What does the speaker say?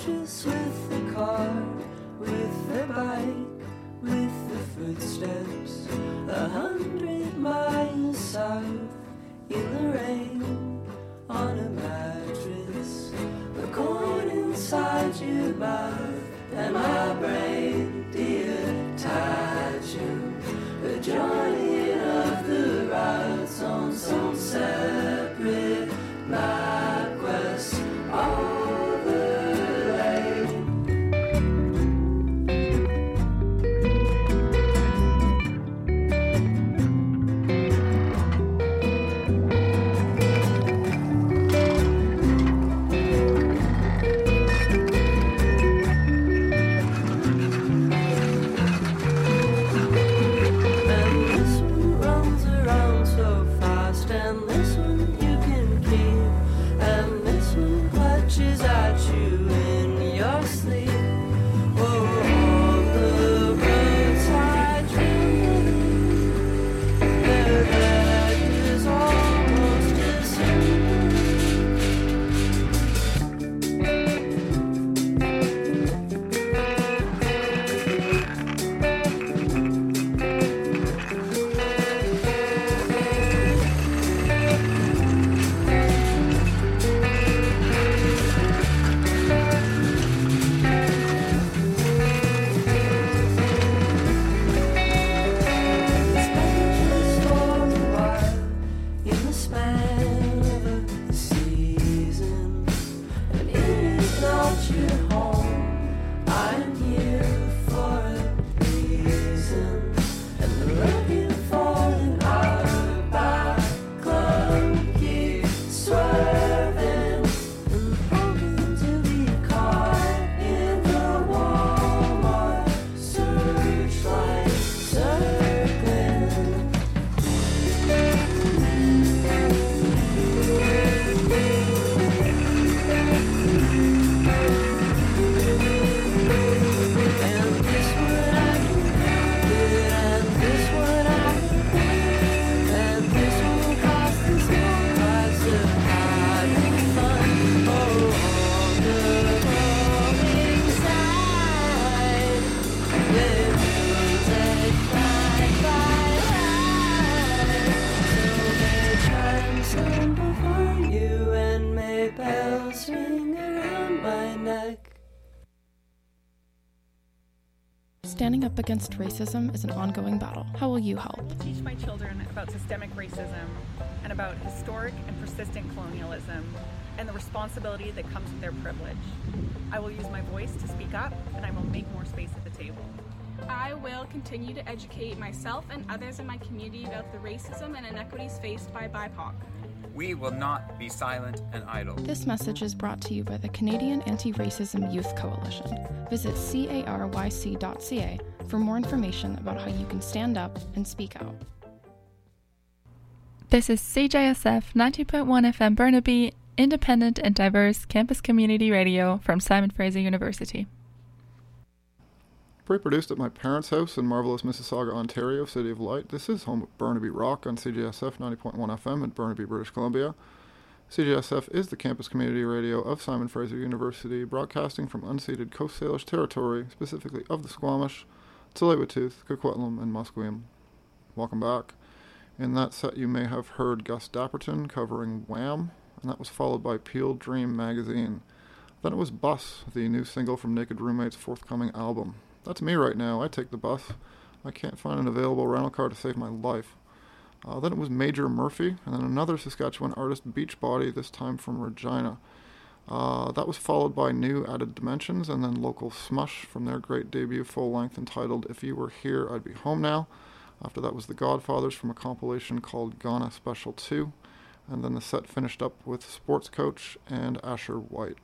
mattress, with the car, with the bike, with the footsteps, 100 miles south, in the rain, on a mattress, the corn inside your mouth, and my brain, dear, tied you, the joining of the routes on some separate MapQuest overlay. Standing up against racism is an ongoing battle. How will you help? To teach my children about systemic racism and about historic and persistent colonialism and the responsibility that comes with their privilege. I will use my voice to speak up, and I will make more space at the table. I will continue to educate myself and others in my community about the racism and inequities faced by BIPOC. We will not be silent and idle. This message is brought to you by the Canadian Anti-Racism Youth Coalition. Visit caryc.ca for more information about how you can stand up and speak out. This is CJSF 90.1 FM Burnaby, independent and diverse campus community radio from Simon Fraser University. Pre-produced at my parents' house in marvelous Mississauga, Ontario, City of Light. This is home of Burnaby Rock on CJSF 90.1 FM in Burnaby, British Columbia. CJSF is the campus community radio of Simon Fraser University, broadcasting from unceded Coast Salish territory, specifically of the Squamish, Tsleil-Waututh, Coquitlam, and Musqueam. Welcome back. In that set you may have heard Gus Dapperton covering Wham, and that was followed by Peel Dream Magazine. Then it was Bus, the new single from Naked Roommate's forthcoming album. That's me right now. I take the bus. I can't find an available rental car to save my life. Then it was Major Murphy, and then another Saskatchewan artist, Beachbody, this time from Regina. That was followed by New Added Dimensions, and then Local Smush from their great debut full-length entitled If You Were Here, I'd Be Home Now. After that was The Godfathers from a compilation called Ghana Special 2. And then the set finished up with Sports Coach and Asher White.